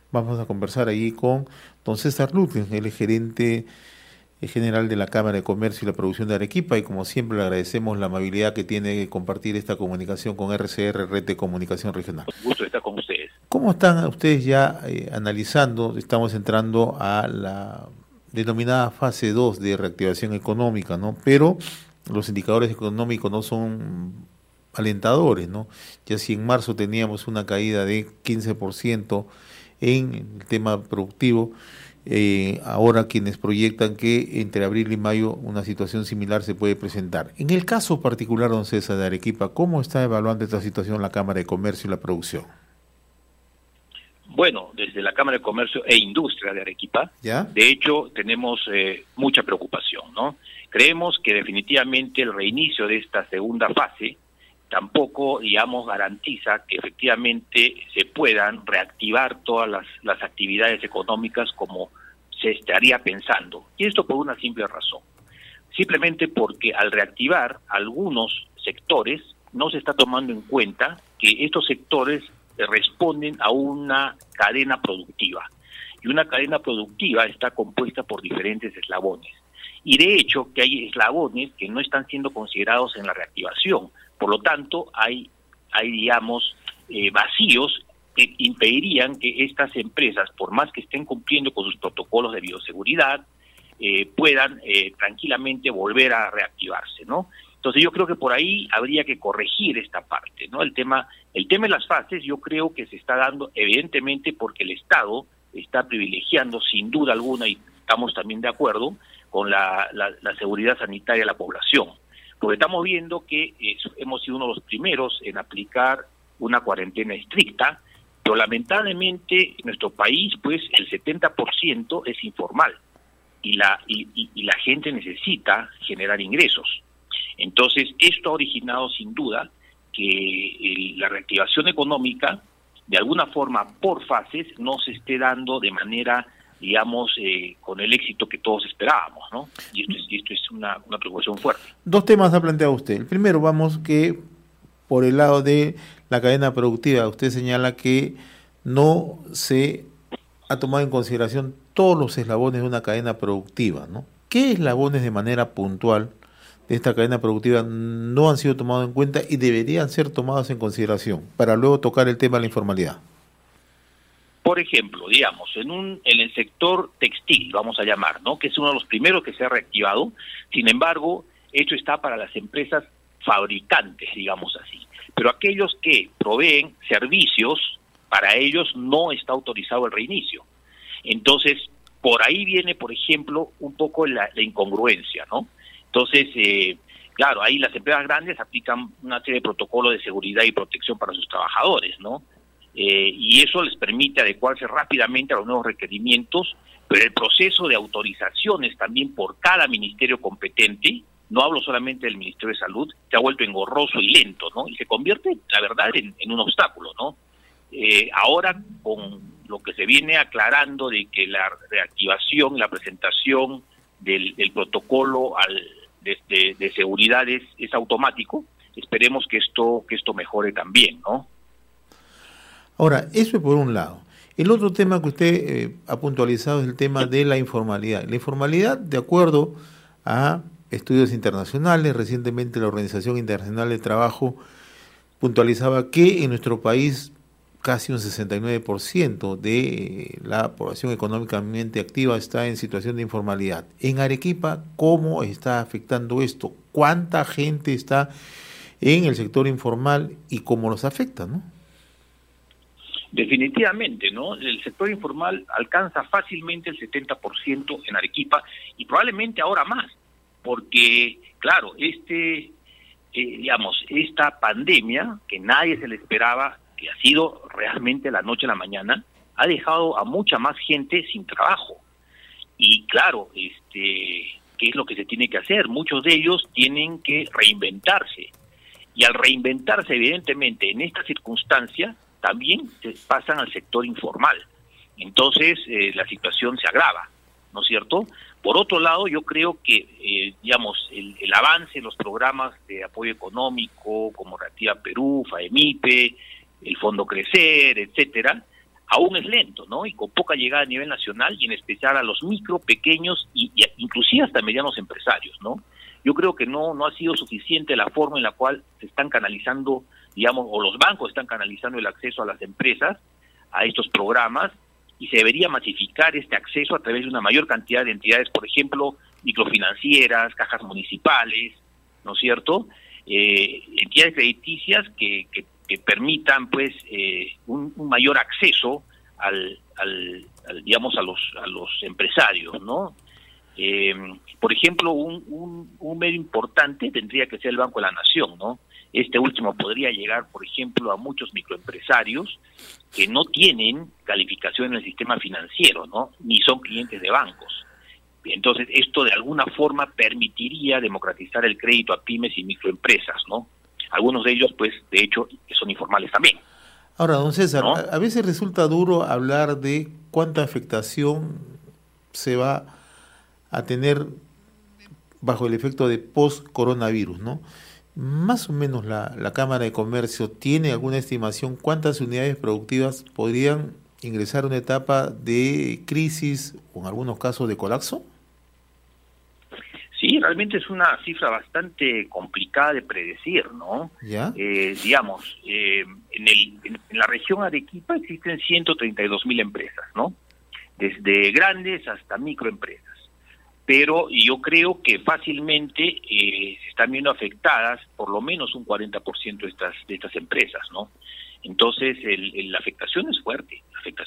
Vamos a conversar ahí con don César Luque, el gerente general de la Cámara de Comercio y la Producción de Arequipa, y como siempre le agradecemos la amabilidad que tiene de compartir esta comunicación con RCR, Red de Comunicación Regional. Un gusto estar con ustedes. ¿Cómo están ustedes ya analizando? Estamos entrando a la denominada fase 2 de reactivación económica, ¿no? Pero los indicadores económicos no son alentadores, ¿no? Ya si en marzo teníamos una caída de 15% en el tema productivo, ahora quienes proyectan que entre abril y mayo una situación similar se puede presentar. En el caso particular, don César, de Arequipa, ¿cómo está evaluando esta situación la Cámara de Comercio y la Producción? Bueno, desde la Cámara de Comercio e Industria de Arequipa, ¿ya? De hecho, tenemos mucha preocupación, ¿no? Creemos que definitivamente el reinicio de esta segunda fase tampoco, digamos, garantiza que efectivamente se puedan reactivar todas las actividades económicas como se estaría pensando. Y esto por una simple razón. Simplemente porque al reactivar algunos sectores, no se está tomando en cuenta que estos sectores responden a una cadena productiva. Y una cadena productiva está compuesta por diferentes eslabones. Y de hecho que hay eslabones que no están siendo considerados en la reactivación. Por lo tanto, hay digamos, vacíos que impedirían que estas empresas, por más que estén cumpliendo con sus protocolos de bioseguridad, puedan tranquilamente volver a reactivarse, ¿no? Entonces yo creo que por ahí habría que corregir esta parte, ¿no? El tema de las fases yo creo que se está dando evidentemente porque el Estado está privilegiando sin duda alguna, y estamos también de acuerdo, con la seguridad sanitaria de la población. Porque estamos viendo que hemos sido uno de los primeros en aplicar una cuarentena estricta, pero lamentablemente en nuestro país pues el 70% es informal y la gente necesita generar ingresos. Entonces esto ha originado sin duda que la reactivación económica de alguna forma por fases no se esté dando de manera, digamos, con el éxito que todos esperábamos, ¿no? Y esto es una preocupación fuerte. Dos temas ha planteado usted. El primero, vamos, que por el lado de la cadena productiva, usted señala que no se ha tomado en consideración todos los eslabones de una cadena productiva, ¿no? ¿Qué eslabones de manera puntual de esta cadena productiva no han sido tomados en cuenta y deberían ser tomados en consideración para luego tocar el tema de la informalidad? Por ejemplo, digamos, en el sector textil, vamos a llamar, ¿no? Que es uno de los primeros que se ha reactivado. Sin embargo, esto está para las empresas fabricantes, digamos así. Pero aquellos que proveen servicios, para ellos no está autorizado el reinicio. Entonces, por ahí viene, por ejemplo, un poco la incongruencia, ¿no? Entonces, claro, ahí las empresas grandes aplican una serie de protocolos de seguridad y protección para sus trabajadores, ¿no? Y eso les permite adecuarse rápidamente a los nuevos requerimientos, pero el proceso de autorizaciones también por cada ministerio competente, no hablo solamente del Ministerio de Salud, se ha vuelto engorroso y lento, ¿no? Y se convierte, la verdad, en un obstáculo, ¿no? Ahora, con lo que se viene aclarando de que la reactivación, la presentación del protocolo de seguridad es automático, esperemos que esto mejore también, ¿no? Ahora, eso es por un lado. El otro tema que usted ha puntualizado es el tema de la informalidad. La informalidad, de acuerdo a estudios internacionales, recientemente la Organización Internacional del Trabajo puntualizaba que en nuestro país casi un 69% de la población económicamente activa está en situación de informalidad. En Arequipa, ¿cómo está afectando esto? ¿Cuánta gente está en el sector informal y cómo los afecta, no? Definitivamente, ¿no? El sector informal alcanza fácilmente el 70% en Arequipa y probablemente ahora más, porque, claro, esta pandemia que nadie se le esperaba, que ha sido realmente la noche a la mañana, ha dejado a mucha más gente sin trabajo. Y claro, ¿qué es lo que se tiene que hacer? Muchos de ellos tienen que reinventarse. Y al reinventarse, evidentemente, en esta circunstancia, también se pasan al sector informal. Entonces, la situación se agrava, ¿no es cierto? Por otro lado, yo creo que, el avance en los programas de apoyo económico, como Reactiva Perú, FAEMIPE, el Fondo Crecer, etcétera, aún es lento, ¿no? Y con poca llegada a nivel nacional, y en especial a los micro, pequeños y inclusive hasta medianos empresarios, ¿no? Yo creo que no ha sido suficiente la forma en la cual se están canalizando, digamos, o los bancos están canalizando el acceso a las empresas a estos programas, y se debería masificar este acceso a través de una mayor cantidad de entidades, por ejemplo, microfinancieras, cajas municipales, ¿no es cierto? Entidades crediticias que permitan, pues, un mayor acceso digamos, a los empresarios, ¿no? Por ejemplo, un medio importante tendría que ser el Banco de la Nación, ¿no? Este último podría llegar, por ejemplo, a muchos microempresarios que no tienen calificación en el sistema financiero, ¿no? Ni son clientes de bancos. Entonces, esto de alguna forma permitiría democratizar el crédito a pymes y microempresas, ¿no? Algunos de ellos, pues, de hecho, son informales también. Ahora, don César, ¿no? a veces resulta duro hablar de cuánta afectación se va a tener bajo el efecto de post-coronavirus, ¿no? Más o menos la Cámara de Comercio tiene alguna estimación cuántas unidades productivas podrían ingresar a una etapa de crisis o en algunos casos de colapso. Sí, realmente es una cifra bastante complicada de predecir, ¿no? ¿Ya? Digamos, en la región Arequipa existen 132.000 empresas, ¿no? Desde grandes hasta microempresas. Pero yo creo que fácilmente se están viendo afectadas por lo menos un 40% de estas empresas, ¿no? Entonces, la afectación es fuerte,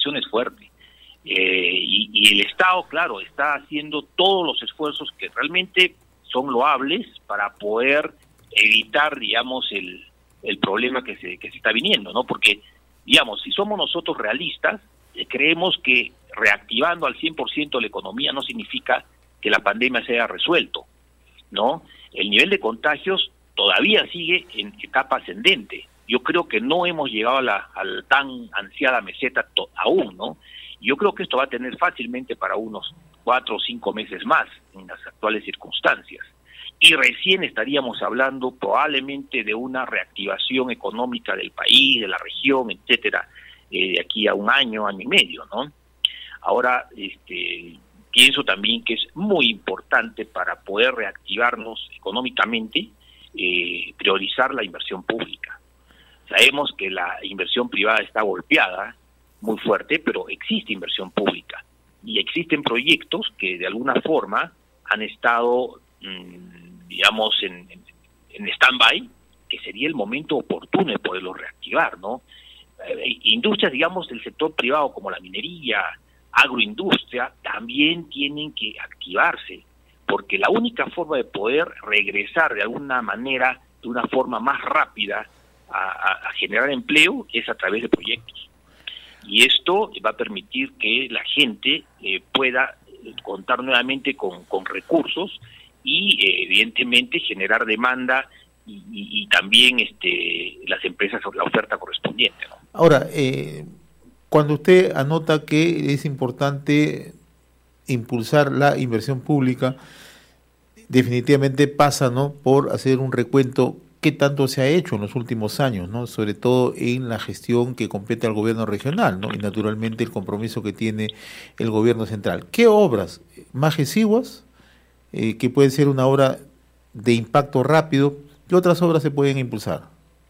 y el Estado, claro, está haciendo todos los esfuerzos que realmente son loables para poder evitar, digamos, el problema que se está viniendo, ¿no? Porque, digamos, si somos nosotros realistas, creemos que reactivando al 100% la economía no significa que la pandemia se haya resuelto, ¿no? El nivel de contagios todavía sigue en etapa ascendente. Yo creo que no hemos llegado a la tan ansiada meseta aún, ¿no? Yo creo que esto va a tener fácilmente para unos 4 o 5 meses más en las actuales circunstancias. Y recién estaríamos hablando probablemente de una reactivación económica del país, de la región, etcétera, de aquí a un año, año y medio, ¿no? Ahora, pienso también que es muy importante para poder reactivarnos económicamente, priorizar la inversión pública. Sabemos que la inversión privada está golpeada muy fuerte, pero existe inversión pública y existen proyectos que de alguna forma han estado, digamos, en stand-by, que sería el momento oportuno de poderlos reactivar, ¿no? Industrias, digamos, del sector privado como la minería, agroindustria, también tienen que activarse, porque la única forma de poder regresar de alguna manera, de una forma más rápida, a generar empleo es a través de proyectos. Y esto va a permitir que la gente pueda contar nuevamente con recursos y evidentemente generar demanda y también las empresas la oferta correspondiente, ¿no? Ahora, cuando usted anota que es importante impulsar la inversión pública, definitivamente pasa, ¿no?, por hacer un recuento qué tanto se ha hecho en los últimos años, ¿no?, sobre todo en la gestión que compete al gobierno regional, ¿no?, y naturalmente el compromiso que tiene el gobierno central. ¿Qué obras más exiguas, que pueden ser una obra de impacto rápido, qué otras obras se pueden impulsar?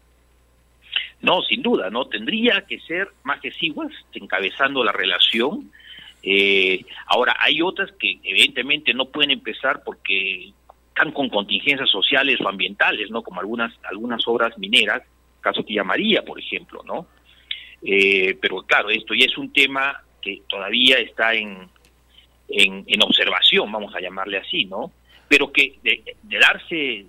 No, sin duda, no tendría que ser más exiguas, encabezando la relación. Ahora, hay otras que evidentemente no pueden empezar porque están con contingencias sociales o ambientales, ¿no? Como algunas obras mineras, caso Tía María, por ejemplo, ¿no? Pero claro, esto ya es un tema que todavía está en observación, vamos a llamarle así, ¿no? Pero que de darse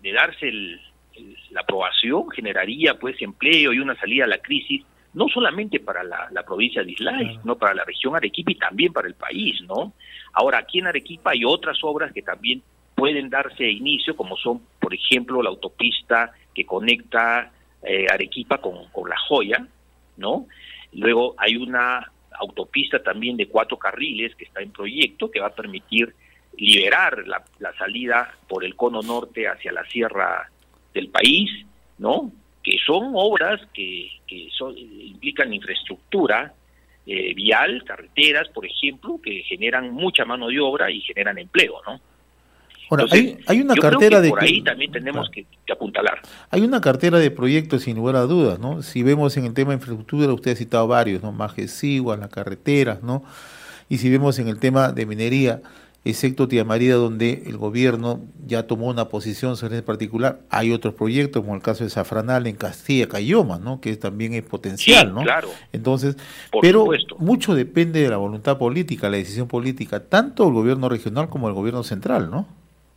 la aprobación generaría pues empleo y una salida a la crisis, no solamente para la provincia de Islay, sino para la región Arequipa y también para el país, ¿no? Ahora, aquí en Arequipa hay otras obras que también pueden darse inicio, como son, por ejemplo, la autopista que conecta Arequipa con La Joya, ¿no? Luego hay una autopista también de 4 carriles que está en proyecto, que va a permitir liberar la salida por el cono norte hacia la sierra del país, ¿no? Que son obras que implican infraestructura vial, carreteras, por ejemplo, que generan mucha mano de obra y generan empleo, ¿no? Ahora, Entonces, hay una yo cartera creo que de... por ahí también tenemos que apuntalar. Hay una cartera de proyectos sin lugar a dudas, ¿no? Si vemos en el tema de infraestructura, usted ha citado varios, ¿no? Majesiguas, las carreteras, ¿no? Y si vemos en el tema de minería, excepto Tía María, donde el gobierno ya tomó una posición sobre ese particular, hay otros proyectos, como el caso de Safranal en Castilla, Cayoma, ¿no? Que también es potencial, Sí, ¿no? claro. Entonces, Por pero supuesto. mucho depende de la voluntad política, la decisión política, tanto el gobierno regional como el gobierno central, ¿no?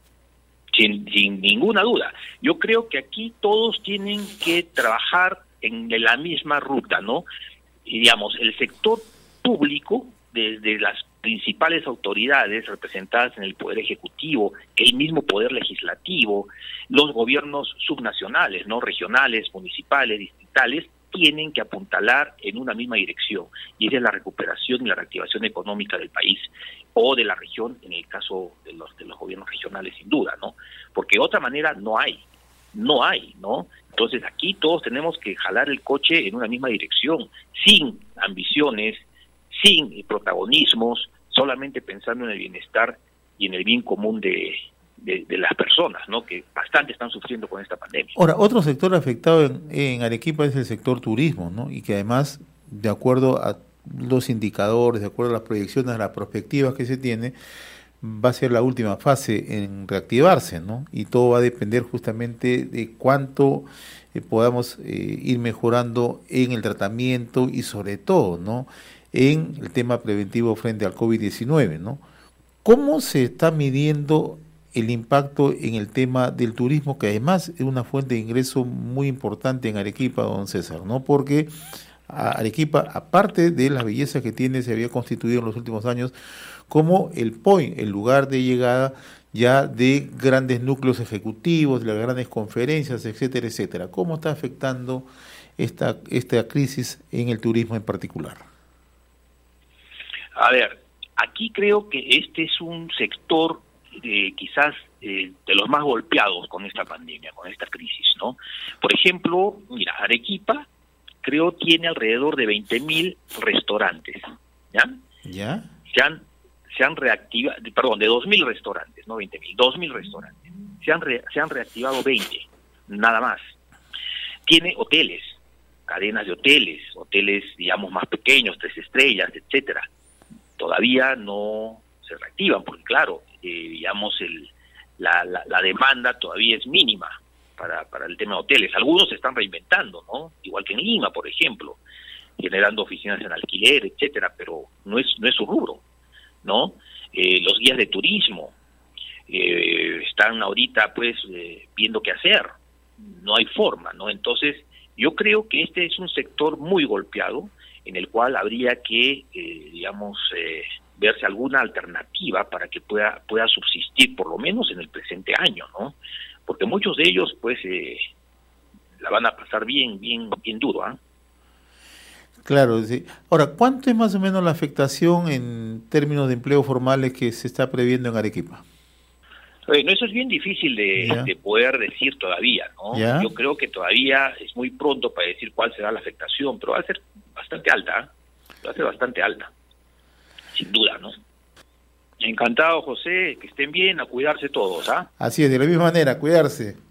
Sin ninguna duda. Yo creo que aquí todos tienen que trabajar en la misma ruta, ¿no? Y digamos, el sector público, desde las principales autoridades representadas en el Poder Ejecutivo, el mismo Poder Legislativo, los gobiernos subnacionales, ¿no? Regionales, municipales, distritales, tienen que apuntalar en una misma dirección, y esa es la recuperación y la reactivación económica del país, o de la región, en el caso de los gobiernos regionales, sin duda, ¿no? Porque de otra manera no hay, ¿no? Entonces aquí todos tenemos que jalar el coche en una misma dirección, sin ambiciones, sin protagonismos, solamente pensando en el bienestar y en el bien común de las personas, ¿no? Que bastante están sufriendo con esta pandemia. Ahora, otro sector afectado en Arequipa es el sector turismo, ¿no? Y que además, de acuerdo a los indicadores, de acuerdo a las proyecciones, a las perspectivas que se tiene, va a ser la última fase en reactivarse, ¿no? Y todo va a depender justamente de cuánto podamos ir mejorando en el tratamiento y sobre todo, ¿no? En el tema preventivo frente al COVID-19, ¿no? ¿Cómo se está midiendo el impacto en el tema del turismo, que además es una fuente de ingreso muy importante en Arequipa, don César, ¿no? Porque Arequipa, aparte de las bellezas que tiene, se había constituido en los últimos años como el point, el lugar de llegada ya de grandes núcleos ejecutivos, de las grandes conferencias, etcétera, etcétera. ¿Cómo está afectando esta crisis en el turismo en particular? A ver, aquí creo que este es un sector quizás de los más golpeados con esta pandemia, con esta crisis, ¿no? Por ejemplo, mira, Arequipa creo tiene alrededor de 20.000 restaurantes, ¿ya? ¿Ya? Se han reactivado, perdón, de 2.000 restaurantes, no 20.000, 2.000 restaurantes. Se han reactivado 20, nada más. Tiene hoteles, cadenas de hoteles, digamos, más pequeños, 3 estrellas, etcétera. Todavía no se reactivan, porque claro, digamos, la demanda todavía es mínima para el tema de hoteles. Algunos se están reinventando, ¿no? Igual que en Lima, por ejemplo, generando oficinas en alquiler, etcétera, pero no es su rubro, ¿no? Los guías de turismo están ahorita, pues, viendo qué hacer. No hay forma, ¿no? Entonces, yo creo que este es un sector muy golpeado, en el cual habría que, digamos, verse alguna alternativa para que pueda subsistir, por lo menos en el presente año, ¿no? Porque muchos de ellos, pues, la van a pasar bien duro, ¿ah? Claro, sí. Ahora, ¿cuánto es más o menos la afectación en términos de empleo formales que se está previendo en Arequipa? Bueno, eso es bien difícil de poder decir todavía, ¿no? ¿Ya? Yo creo que todavía es muy pronto para decir cuál será la afectación, pero va a ser bastante alta, ¿eh? Va a ser bastante alta, sin duda, ¿no? Encantado, José, que estén bien, a cuidarse todos, ¿ah? Así es, de la misma manera, cuidarse.